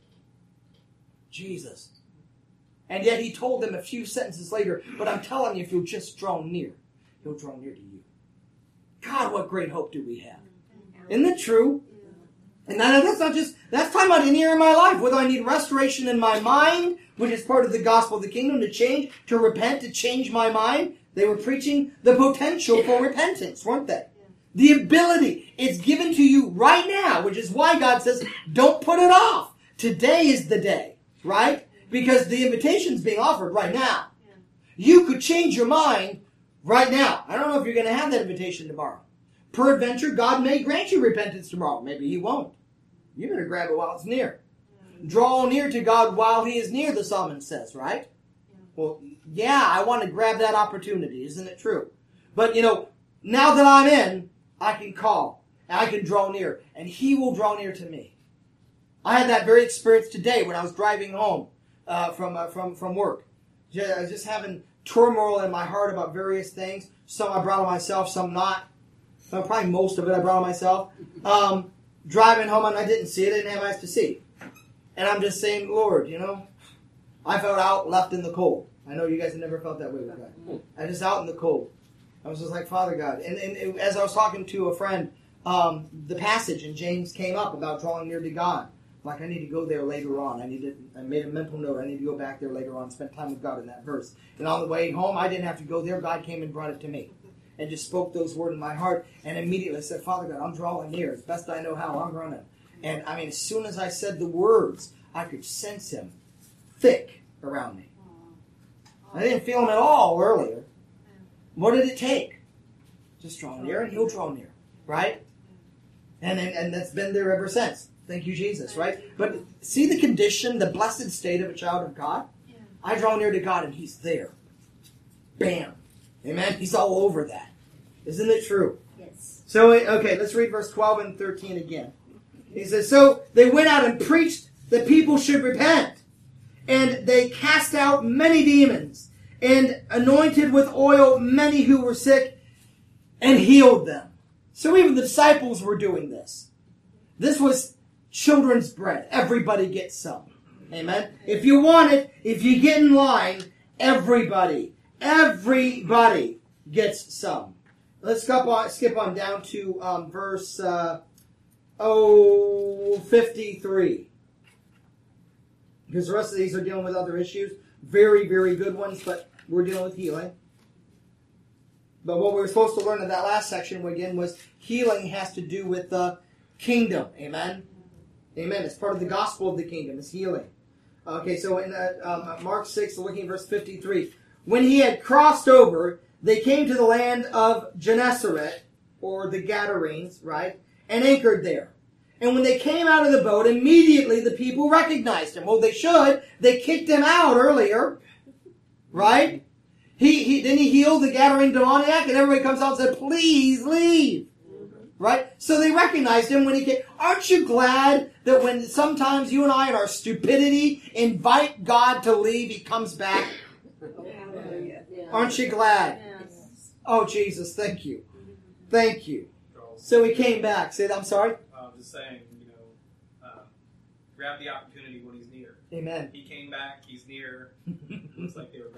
Jesus. And yet He told them a few sentences later, but I'm telling you, if you'll just draw near, He'll draw near to you. God, what great hope do we have? Isn't it true? And that, that's not just, that's talking about any area of my life. Whether I need restoration in my mind, which is part of the gospel of the kingdom, to change, to repent, to change my mind. They were preaching the potential for repentance, weren't they? The ability. It's given to you right now, which is why God says, don't put it off. Today is the day, right? Because the invitation's being offered right now. You could change your mind right now. I don't know if you're going to have that invitation tomorrow. Peradventure, God may grant you repentance tomorrow. Maybe He won't. You better grab it while it's near. Draw near to God while He is near, the psalmist says, right? Well, yeah, I want to grab that opportunity. Isn't it true? But, you know, now that I'm in, I can call. And I can draw near. And He will draw near to me. I had that very experience today when I was driving home uh, from, uh, from, from work. Just, I was just having turmoil in my heart about various things. Some I brought on myself, some not. Well, probably most of it I brought on myself. Um, driving home, and I didn't see it. I didn't have eyes to see. And I'm just saying, Lord, you know, I felt out, left in the cold. I know you guys have never felt that way with God. I was just out in the cold. I was just like, Father God. And, and, and as I was talking to a friend, um, the passage in James came up about drawing near to God. Like, I need to go there later on. I need to, I made a mental note. I need to go back there later on, spend time with God in that verse. And on the way home, I didn't have to go there. God came and brought it to me. And just spoke those words in my heart. And immediately I said, Father God, I'm drawing near. As best I know how, I'm running. And I mean, as soon as I said the words, I could sense Him thick around me. I didn't feel Him at all earlier. What did it take? Just draw near and He'll draw near. Right? And, and, and that's been there ever since. Thank you, Jesus, right? But see the condition, the blessed state of a child of God? I draw near to God and He's there. Bam. Amen? He's all over that. Isn't it true? Yes. So, okay, let's read verse twelve and thirteen again. He says, so they went out and preached that people should repent. And they cast out many demons and anointed with oil many who were sick and healed them. So even the disciples were doing this. This was children's bread. Everybody gets some. Amen? If you want it, if you get in line, everybody, everybody gets some. Let's skip on, skip on down to um, verse uh, oh, fifty-three. Because the rest of these are dealing with other issues. Very, very good ones, but we're dealing with healing. But what we were supposed to learn in that last section, again, was healing has to do with the kingdom. Amen? Amen. It's part of the gospel of the kingdom. It's healing. Okay, so in uh, um, Mark six, looking at verse fifty-three. When He had crossed over, they came to the land of Gennesaret, or the Gadarenes, right? And anchored there. And when they came out of the boat, immediately the people recognized Him. Well, they should. They kicked Him out earlier. Right? He, he Then He healed the Gadarene demoniac, and everybody comes out and said, please leave. Right? So they recognized Him when He came. Aren't you glad that when sometimes you and I in our stupidity invite God to leave, He comes back? Aren't you glad? Yes. Oh, Jesus, thank you. Thank you. So He came back. Say that, I'm sorry? I'm just saying, you know, uh, grab the opportunity when He's near. Amen. He came back, He's near. Looks like they were grabbing the opportunity.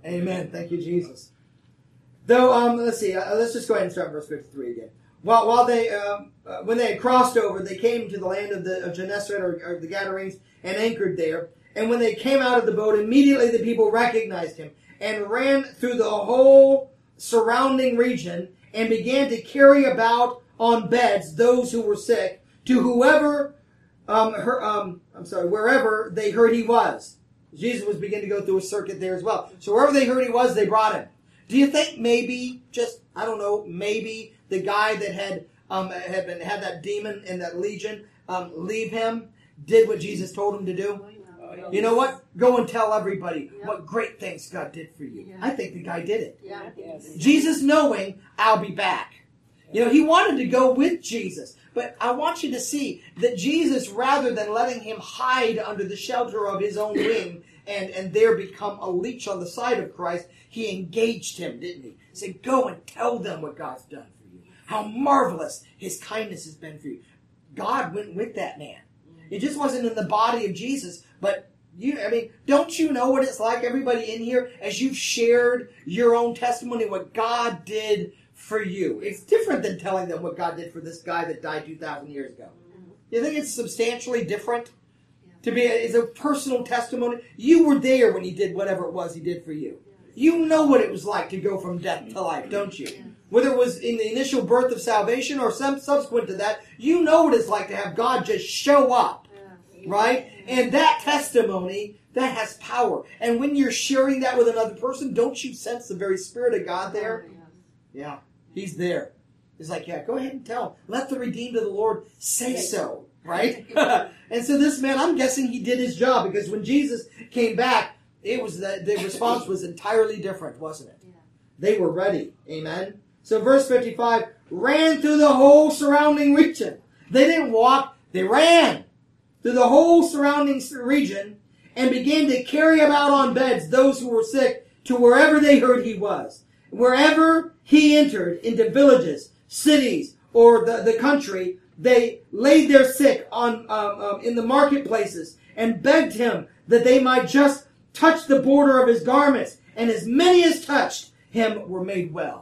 Amen. Thank you, Jesus. Though, um, let's see. Uh, let's just go ahead and start verse fifty-three again. While while they um, uh, when they had crossed over, they came to the land of the of Gennesaret or, or the Gadarenes and anchored there. And when they came out of the boat, immediately the people recognized him and ran through the whole surrounding region and began to carry about on beds those who were sick to whoever, um, her, um, I'm sorry, wherever they heard he was. Jesus was beginning to go through a circuit there as well. So wherever they heard he was, they brought him. Do you think maybe, just, I don't know, maybe the guy that had um, had been had that demon and that legion um, leave him did what Jesus told him to do? You know what? Go and tell everybody what great things God did for you. I think the guy did it. Yeah. Jesus knowing, I'll be back. You know, he wanted to go with Jesus. But I want you to see that Jesus, rather than letting him hide under the shelter of his own wing and, and there become a leech on the side of Christ, he engaged him, didn't he? He said, go and tell them what God's done for you. How marvelous his kindness has been for you. God went with that man. It just wasn't in the body of Jesus, but you, I mean, don't you know what it's like, everybody in here, as you've shared your own testimony, what God did for you? It's different than telling them what God did for this guy that died two thousand years ago. You think it's substantially different? To be, it's a personal testimony. You were there when he did whatever it was he did for you. You know what it was like to go from death to life, don't you? Whether it was in the initial birth of salvation or some subsequent to that, you know what it's like to have God just show up, right? And that testimony, that has power. And when you're sharing that with another person, don't you sense the very Spirit of God there? Yeah, he's there. He's like, yeah, go ahead and tell him. Let the redeemed of the Lord say so, right? And so this man, I'm guessing he did his job, because when Jesus came back, it was the, the response was entirely different, wasn't it? They were ready. Amen? So verse fifty-five, ran through the whole surrounding region. They didn't walk, they ran through the whole surrounding region and began to carry about on beds those who were sick to wherever they heard he was. Wherever he entered, into villages, cities, or the, the country, they laid their sick on um, um, in the marketplaces and begged him that they might just touch the border of his garments. And as many as touched him were made well.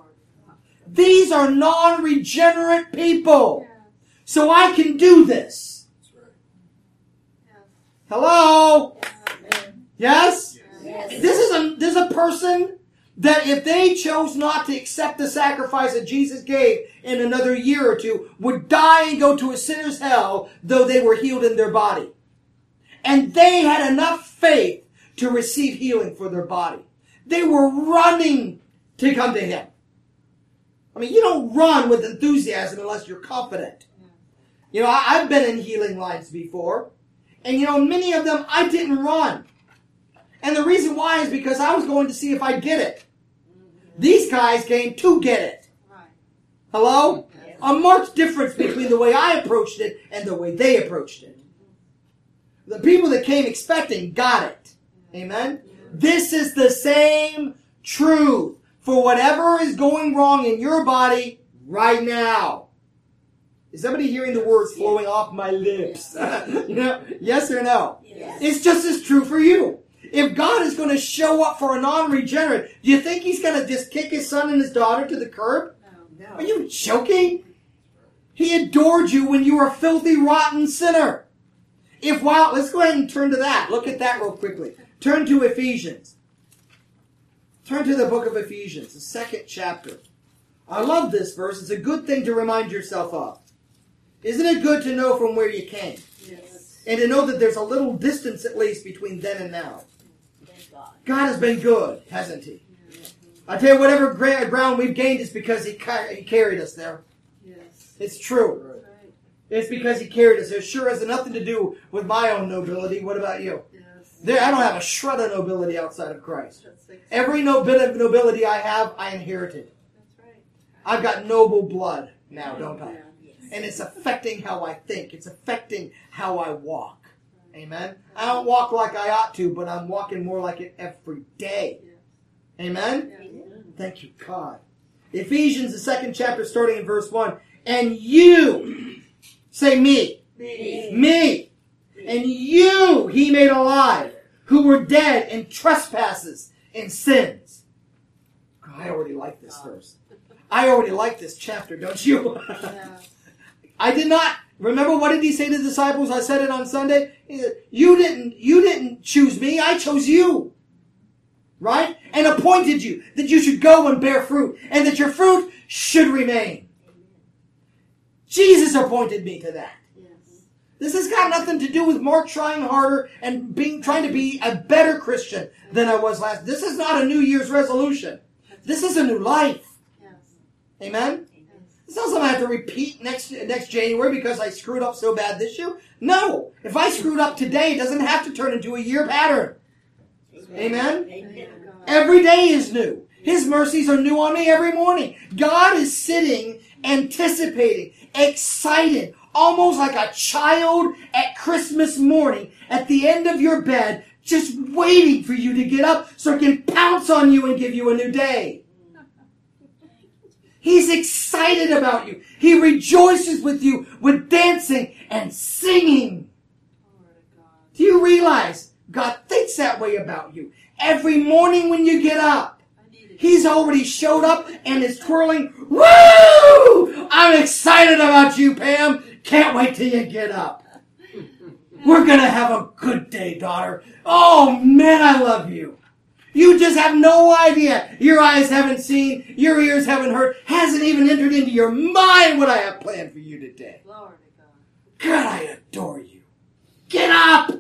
These are non-regenerate people. So I can do this. Hello? Yes? This is a, this is a person that if they chose not to accept the sacrifice that Jesus gave in another year or two, would die and go to a sinner's hell, though they were healed in their body. And they had enough faith to receive healing for their body. They were running to come to him. I mean, you don't run with enthusiasm unless you're confident. You know, I, I've been in healing lines before. And, you know, many of them, I didn't run. And the reason why is because I was going to see if I'd get it. These guys came to get it. Hello? A marked difference between the way I approached it and the way they approached it. The people that came expecting got it. Amen? This is the same truth for whatever is going wrong in your body right now. Is somebody hearing the words flowing off my lips? You know, yes or no? Yes. It's just as true for you. If God is going to show up for a non-regenerate, do you think he's going to just kick his son and his daughter to the curb? No. Are you joking? He adored you when you were a filthy, rotten sinner. If while, let's go ahead and turn to that. Look at that real quickly. Turn to Ephesians. Turn to the book of Ephesians, the second chapter. I love this verse. It's a good thing to remind yourself of. Isn't it good to know from where you came? Yes. And to know that there's a little distance at least between then and now. Thank God. God has been good, hasn't he? I tell you, whatever gra- ground we've gained is because he, ca- he carried us there. Yes. It's true. Right. It's because he carried us. It sure has nothing to do with my own nobility. What about you? Yes. There, I don't have a shred of nobility outside of Christ. That's right. Every no bit of nobility I have, I inherited. That's right. I've got noble blood now, don't I? Yes. And it's affecting how I think. It's affecting how I walk. Amen? I don't walk like I ought to, but I'm walking more like it every day. Amen? Amen. Thank you, God. Ephesians, the second chapter, starting in verse one. And you, say me. Me. Me. And you he made alive, who were dead in trespasses and sins. I already like this verse. I already like this chapter, don't you? Yeah. I did not. Remember what did he say to the disciples? I said it on Sunday. He said, you didn't, you didn't choose me. I chose you. Right? And appointed you that you should go and bear fruit and that your fruit should remain. Jesus appointed me to that. Yes. This has got nothing to do with Mark trying harder and being trying to be a better Christian than I was last. This is not a New Year's resolution. This is a new life. Yes. Amen? Yes. It's not something I have to repeat next next January because I screwed up so bad this year. No. If I screwed up today, it doesn't have to turn into a year pattern. Amen? Amen. Every day is new. His mercies are new on me every morning. God is sitting, anticipating, excited, almost like a child at Christmas morning at the end of your bed, just waiting for you to get up so he can pounce on you and give you a new day. He's excited about you. He rejoices with you with dancing and singing. Do you realize God thinks that way about you? Every morning when you get up, He's already showed up and is twirling. Woo! I'm excited about you, Pam. Can't wait till you get up. We're going to have a good day, daughter. Oh, man, I love you. You just have no idea. Your eyes haven't seen, your ears haven't heard, hasn't even entered into your mind what I have planned for you today. Glory to God. God, I adore you. Get up!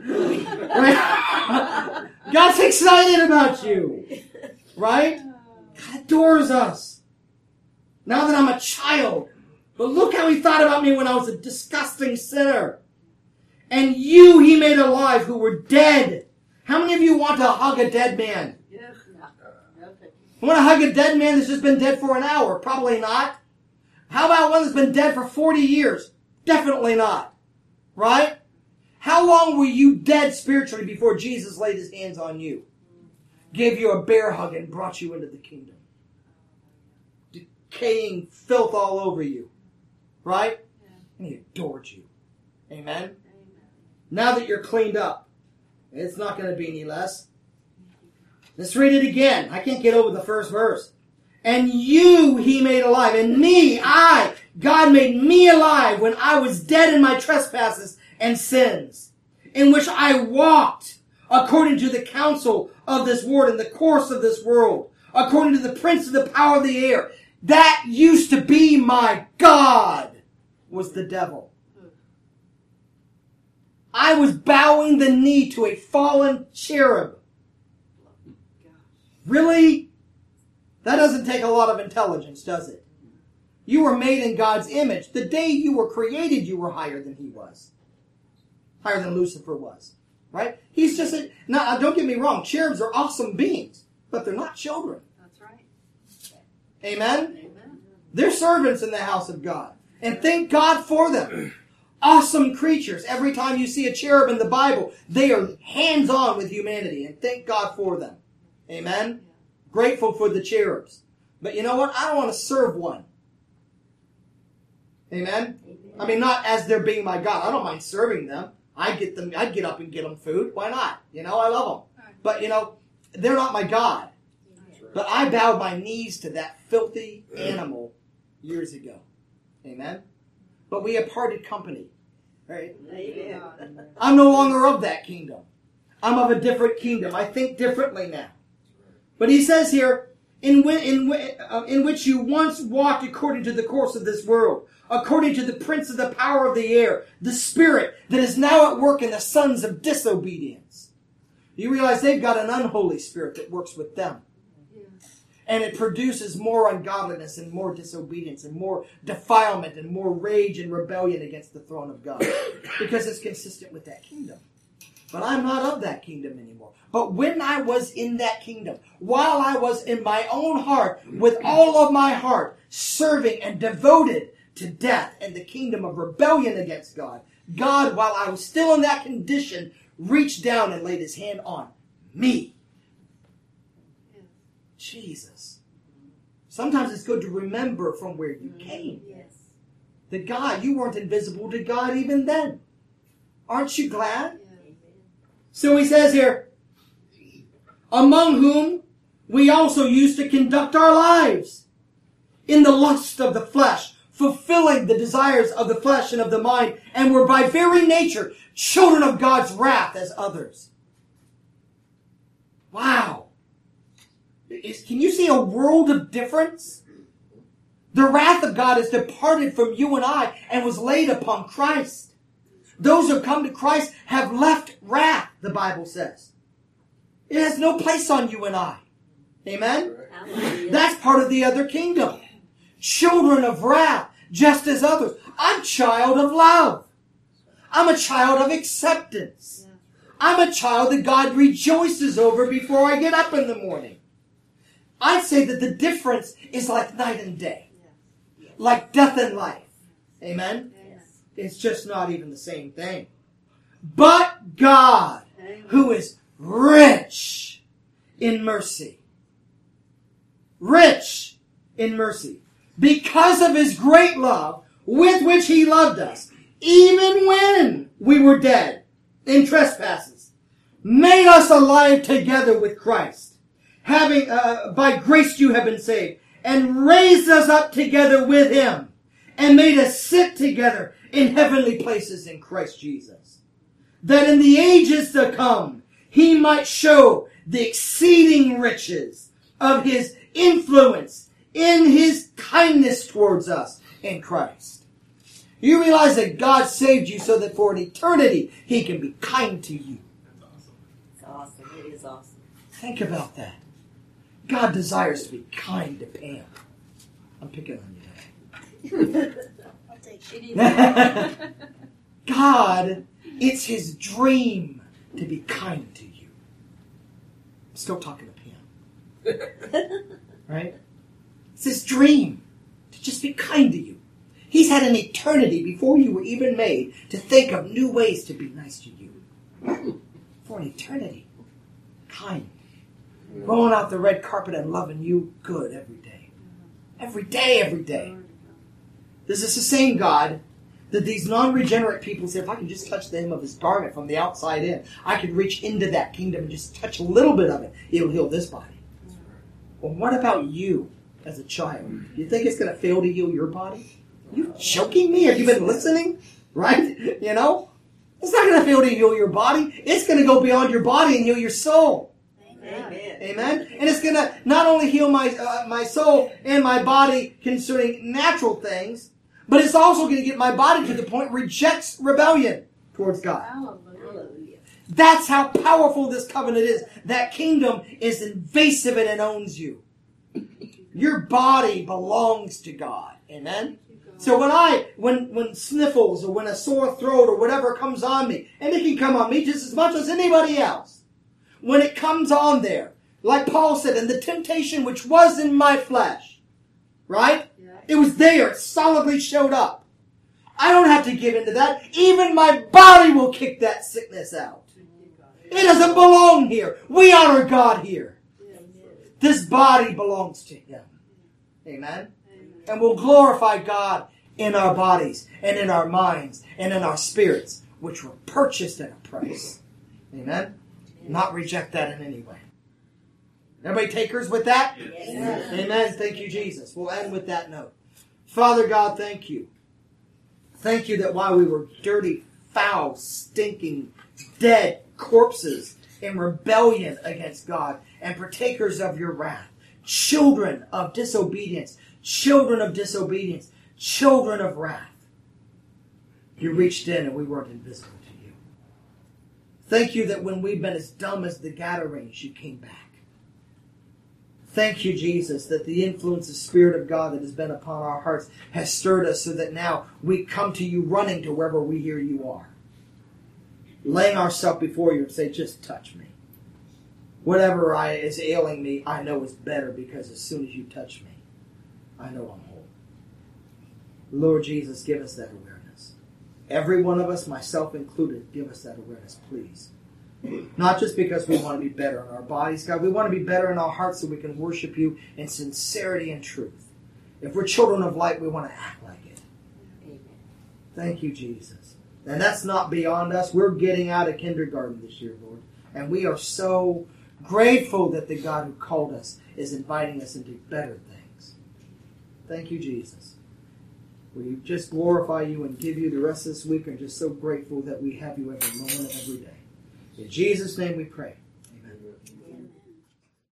God's excited about you. Right? God adores us. Now that I'm a child. But look how He thought about me when I was a disgusting sinner. And you He made alive who were dead. How many of you want to hug a dead man? Yes. Okay. You want to hug a dead man that's just been dead for an hour? Probably not. How about one that's been dead for forty years? Definitely not. Right? How long were you dead spiritually before Jesus laid His hands on you? Gave you a bear hug and brought you into the kingdom. Decaying filth all over you. Right? And He adored you. Amen? Amen. Now that you're cleaned up, it's not going to be any less. Let's read it again. I can't get over the first verse. And you He made alive. And me, I, God made me alive when I was dead in my trespasses and sins, in which I walked according to the counsel of this world, in the course of this world, according to the prince of the power of the air. That used to be my God, was the devil. I was bowing the knee to a fallen cherub. Really? That doesn't take a lot of intelligence, does it? You were made in God's image. The day you were created, you were higher than He was. Higher than Lucifer was. Right? He's just a... Now, don't get me wrong. Cherubs are awesome beings. But they're not children. That's right. Amen? Amen. They're servants in the house of God. And thank God for them. Awesome creatures. Every time you see a cherub in the Bible, they are hands-on with humanity. And thank God for them. Amen? Grateful for the cherubs. But you know what? I don't want to serve one. Amen? I mean, not as they're being my God. I don't mind serving them. I get them. I'd get up and get them food. Why not? You know, I love them. But, you know, they're not my God. But I bowed my knees to that filthy animal years ago. Amen? But we have parted company. Right? Amen. I'm no longer of that kingdom. I'm of a different kingdom. I think differently now. But he says here, in, in, uh, in which you once walked according to the course of this world, according to the prince of the power of the air, the spirit that is now at work in the sons of disobedience. You realize they've got an unholy spirit that works with them. And it produces more ungodliness and more disobedience and more defilement and more rage and rebellion against the throne of God. Because it's consistent with that kingdom. But I'm not of that kingdom anymore. But when I was in that kingdom, while I was in my own heart, with all of my heart, serving and devoted to death and the kingdom of rebellion against God, God, while I was still in that condition, reached down and laid His hand on me. Jesus. Sometimes it's good to remember from where you came. Yes. That God, you weren't invisible to God even then. Aren't you glad? Yes. So he says here, among whom we also used to conduct our lives in the lust of the flesh, fulfilling the desires of the flesh and of the mind, and were by very nature children of God's wrath as others. Wow. Is, can you see a world of difference? The wrath of God has departed from you and I and was laid upon Christ. Those who have come to Christ have left wrath, the Bible says. It has no place on you and I. Amen? Hallelujah. That's part of the other kingdom. Children of wrath, just as others. I'm a child of love. I'm a child of acceptance. I'm a child that God rejoices over before I get up in the morning. I'd say that the difference is like night and day. Like death and life. Amen? Yes. It's just not even the same thing. But God, who is rich in mercy. Rich in mercy. Because of His great love with which He loved us, even when we were dead in trespasses, made us alive together with Christ. Having, uh, by grace you have been saved, and raised us up together with Him, and made us sit together in heavenly places in Christ Jesus, that in the ages to come He might show the exceeding riches of His influence in His kindness towards us in Christ. You realize that God saved you so that for an eternity He can be kind to you. It's awesome. It is awesome. Think about that. God desires to be kind to Pam. I'm picking on you today. I'll take it. God, it's His dream to be kind to you. I'm still talking to Pam. Right? It's His dream to just be kind to you. He's had an eternity before you were even made to think of new ways to be nice to you. For an eternity. Kind. Rolling out the red carpet and loving you good every day. Every day, every day. This is the same God that these non-regenerate people say, if I can just touch the hem of His garment from the outside in, I can reach into that kingdom and just touch a little bit of it. It'll heal this body. Well, what about you as a child? Do you think it's going to fail to heal your body? Are you joking me? Have you been listening? Right? You know? It's not going to fail to heal your body. It's going to go beyond your body and heal your soul. Amen. Amen? And it's going to not only heal my uh, my soul and my body concerning natural things, but it's also going to get my body to the point where it rejects rebellion towards God. Hallelujah. That's how powerful this covenant is. That kingdom is invasive and it owns you. Your body belongs to God. Amen? So when I, when, when sniffles or when a sore throat or whatever comes on me, and it can come on me just as much as anybody else, when it comes on there, like Paul said, and the temptation which was in my flesh, right? Yeah. It was there. It solidly showed up. I don't have to give into that. Even my body will kick that sickness out. It doesn't belong here. We honor God here. This body belongs to Him. Amen? And we'll glorify God in our bodies and in our minds and in our spirits, which were purchased at a price. Amen? Not reject that in any way. Everybody takers with that? Yes. Amen. Thank you, Jesus. We'll end with that note. Father God, thank you. Thank you that while we were dirty, foul, stinking, dead corpses in rebellion against God and partakers of your wrath, children of disobedience, children of disobedience, children of wrath, you reached in and we weren't invisible to you. Thank you that when we've been as dumb as the Gadarenes, you came back. Thank you, Jesus, that the influence of the Spirit of God that has been upon our hearts has stirred us so that now we come to you running to wherever we hear you are. Laying ourselves before you and say, just touch me. Whatever I, is ailing me, I know is better because as soon as you touch me, I know I'm whole. Lord Jesus, give us that awareness. Every one of us, myself included, give us that awareness, please. Not just because we want to be better in our bodies, God. We want to be better in our hearts so we can worship you in sincerity and truth. If we're children of light, we want to act like it. Amen. Thank you, Jesus. And that's not beyond us. We're getting out of kindergarten this year, Lord. And we are so Grateful that the God who called us is inviting us into better things. Thank you, Jesus. We just glorify you and give you the rest of this week. And just so grateful that we have you every moment of every day. In Jesus' name we pray.